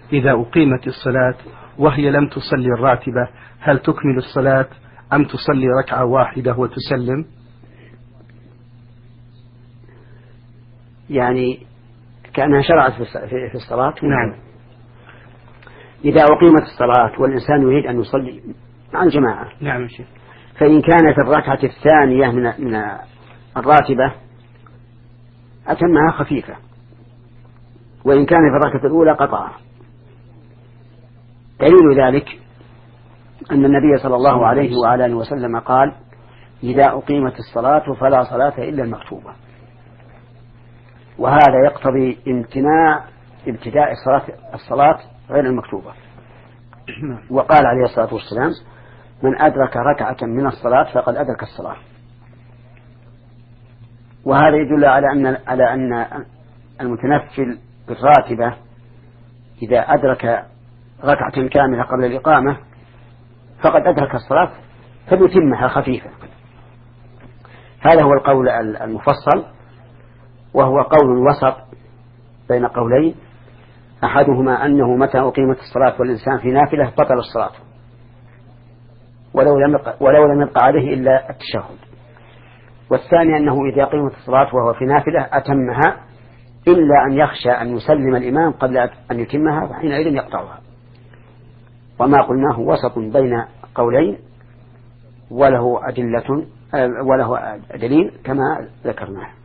إذا أقيمت الصلاة وهي لم تصلي الراتبة هل تكمل الصلاة أم تصلي ركعة واحدة وتسلم؟ يعني كأنها شرعت في الصلاة. نعم. إذا أقيمت الصلاة والإنسان يريد أن يصلي مع الجماعة، نعم شيخ، فإن كانت الركعة الثانية من الراتبة أتمها خفيفة، وإن كان في الركعة الأولى قطعها. دليل ذلك أن النبي صلى الله عليه وعلى آله وسلم قال: إذا أقيمت الصلاة فلا صلاة إلا المكتوبة. وهذا يقتضي امتناع ابتداء الصلاة غير المكتوبة. وقال عليه الصلاة والسلام: من أدرك ركعة من الصلاة فقد أدرك الصلاة. وهذا يدل على أن المتنفل بالراتبة إذا أدرك ركعة كاملة قبل الإقامة فقد أدرك الصلاة فليتمها خفيفة. هذا هو القول المفصل، وهو قول وسط بين قولين، أحدهما أنه متى أقيمت الصلاة والإنسان في نافلة بطل الصلاة ولو لم يبقى عليه إلا التشهد. والثاني أنه إذا أقيمت الصلاة وهو في نافلة أتمها إلا أن يخشى أن يسلم الإمام قبل أن يتمها فحينئذ يقطعها. وما قلناه وسط بين قولين وله دليل كما ذكرناه.